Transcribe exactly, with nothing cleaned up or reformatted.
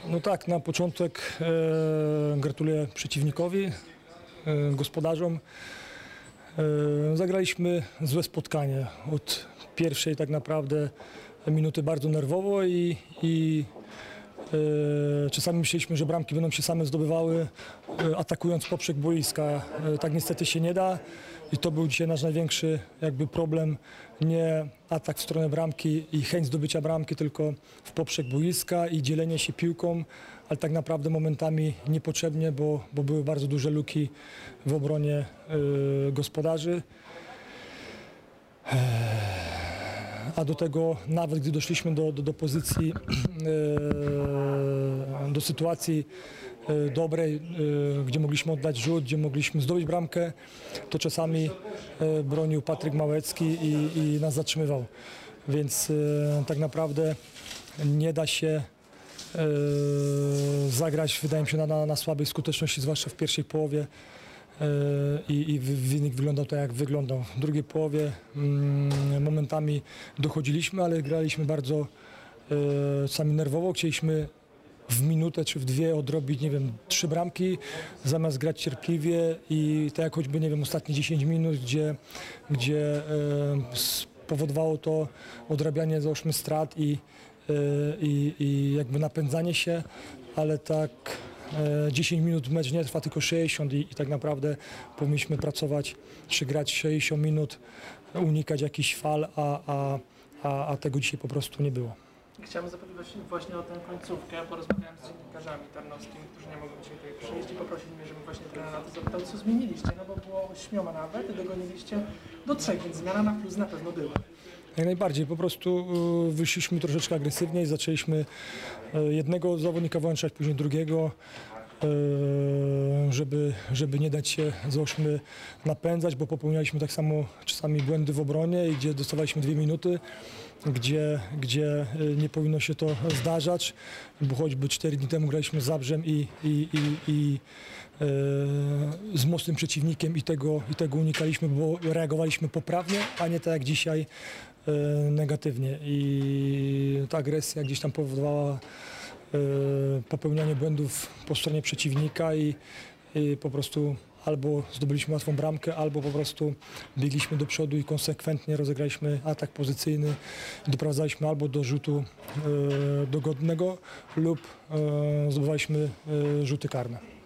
No tak, na początek e, gratuluję przeciwnikowi, e, gospodarzom. E, zagraliśmy złe spotkanie. Od pierwszej tak naprawdę minuty bardzo nerwowo i, i e, czasami myśleliśmy, że bramki będą się same zdobywały, e, atakując poprzek boiska. E, tak niestety się nie da i to był dzisiaj nasz największy jakby problem. Nie atak w stronę bramki i chęć zdobycia bramki, tylko w poprzek boiska i dzielenie się piłką, ale tak naprawdę momentami niepotrzebnie, bo, bo były bardzo duże luki w obronie y, gospodarzy. A do tego nawet gdy doszliśmy do, do, do pozycji, y, do sytuacji y, dobrej, y, gdzie mogliśmy oddać rzut, gdzie mogliśmy zdobyć bramkę, to czasami y, bronił Patryk Małecki i, i nas zatrzymywał. Więc y, tak naprawdę nie da się y, zagrać, wydaje mi się, na, na, na słabej skuteczności, zwłaszcza w pierwszej połowie. I, i wynik wyglądał tak, jak wyglądał. W drugiej połowie mm, momentami dochodziliśmy, ale graliśmy bardzo e, sami nerwowo. Chcieliśmy w minutę czy w dwie odrobić, nie wiem, trzy bramki, zamiast grać cierpliwie i tak jak choćby, nie wiem, ostatnie dziesięć minut, gdzie, gdzie e, spowodowało to odrabianie, załóżmy, strat i, e, i, i jakby napędzanie się, ale tak dziesięć minut mecz nie trwa, tylko sześćdziesiąt i, i tak naprawdę powinniśmy pracować, czy grać sześćdziesiąt minut, unikać jakichś fal, a, a, a, a tego dzisiaj po prostu nie było. Chciałbym zapytać właśnie o tę końcówkę. Porozmawiałem z dziennikarzami tarnowskimi, którzy nie mogli dzisiaj tutaj przyjść i poprosili mnie, żebym właśnie trenera na to zapytał, co zmieniliście, no bo było ośmioma nawet, dogoniliście do trzech, więc zmiana na plus na pewno była. Jak najbardziej, po prostu wyszliśmy troszeczkę agresywniej, zaczęliśmy jednego zawodnika włączać, później drugiego, żeby, żeby nie dać się, załóżmy, napędzać, bo popełnialiśmy tak samo czasami błędy w obronie i gdzie dostawaliśmy dwie minuty, gdzie, gdzie nie powinno się to zdarzać, bo choćby cztery dni temu graliśmy z Zabrzem i, i, i, i e, z mocnym przeciwnikiem i tego, i tego unikaliśmy, bo reagowaliśmy poprawnie, a nie tak jak dzisiaj e, negatywnie. I ta agresja gdzieś tam powodowała e, popełnianie błędów po stronie przeciwnika i, i po prostu albo zdobyliśmy łatwą bramkę, albo po prostu biegliśmy do przodu i konsekwentnie rozegraliśmy atak pozycyjny. Doprowadzaliśmy albo do rzutu e, dogodnego lub e, zdobywaliśmy e, rzuty karne.